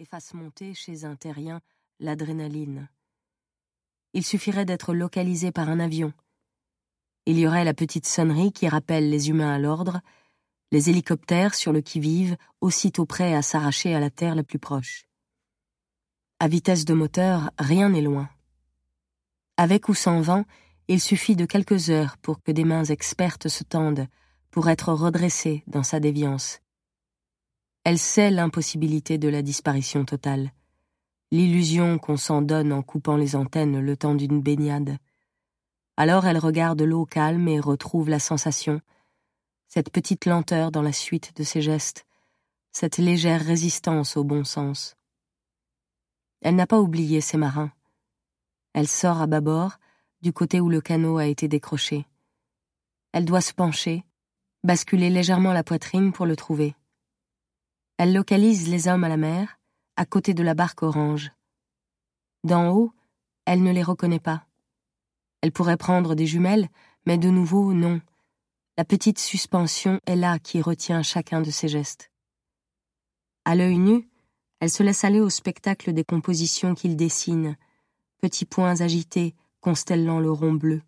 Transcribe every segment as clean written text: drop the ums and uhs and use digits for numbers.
et fasse monter chez un terrien l'adrénaline. Il suffirait d'être localisé par un avion. Il y aurait la petite sonnerie qui rappelle les humains à l'ordre, les hélicoptères sur le qui-vive, aussitôt prêts à s'arracher à la terre la plus proche. À vitesse de moteur, rien n'est loin. Avec ou sans vent, il suffit de quelques heures pour que des mains expertes se tendent, pour être redressée dans sa déviance. Elle sait l'impossibilité de la disparition totale, l'illusion qu'on s'en donne en coupant les antennes le temps d'une baignade. Alors elle regarde l'eau calme et retrouve la sensation, cette petite lenteur dans la suite de ses gestes, cette légère résistance au bon sens. Elle n'a pas oublié ses marins. Elle sort à bâbord, du côté où le canot a été décroché. Elle doit se pencher, basculer légèrement la poitrine pour le trouver. Elle localise les hommes à la mer, à côté de la barque orange. D'en haut, elle ne les reconnaît pas. Elle pourrait prendre des jumelles, mais de nouveau, non. La petite suspension est là qui retient chacun de ses gestes. À l'œil nu, elle se laisse aller au spectacle des compositions qu'il dessine, petits points agités constellant le rond bleu.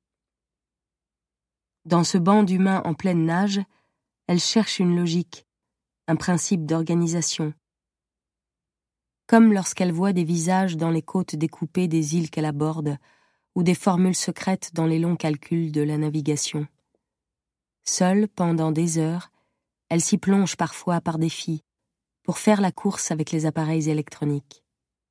Dans ce banc d'humains en pleine nage, elle cherche une logique, un principe d'organisation. Comme lorsqu'elle voit des visages dans les côtes découpées des îles qu'elle aborde, ou des formules secrètes dans les longs calculs de la navigation. Seule, pendant des heures, elle s'y plonge parfois par défi, pour faire la course avec les appareils électroniques.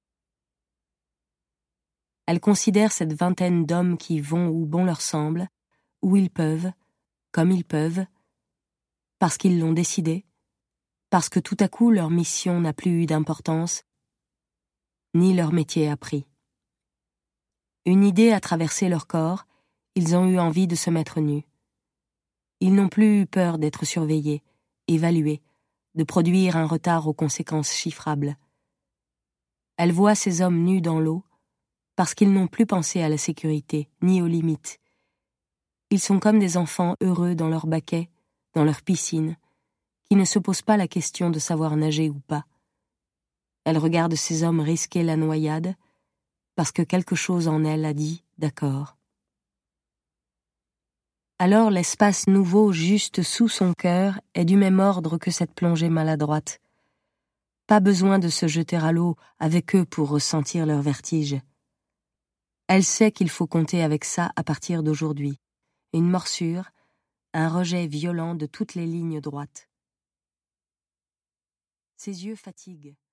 Elle considère cette vingtaine d'hommes qui vont où bon leur semble, où ils peuvent, comme ils peuvent, parce qu'ils l'ont décidé, parce que tout à coup leur mission n'a plus eu d'importance, ni leur métier a pris. Une idée a traversé leur corps, ils ont eu envie de se mettre nus. Ils n'ont plus eu peur d'être surveillés, évalués, de produire un retard aux conséquences chiffrables. Elle voit ces hommes nus dans l'eau, parce qu'ils n'ont plus pensé à la sécurité, ni aux limites. Ils sont comme des enfants heureux dans leur baquet, dans leur piscine, qui ne se posent pas la question de savoir nager ou pas. Elle regarde ces hommes risquer la noyade, parce que quelque chose en elle a dit « d'accord ». Alors l'espace nouveau juste sous son cœur est du même ordre que cette plongée maladroite. Pas besoin de se jeter à l'eau avec eux pour ressentir leur vertige. Elle sait qu'il faut compter avec ça à partir d'aujourd'hui. Une morsure, un rejet violent de toutes les lignes droites. Ses yeux fatiguent.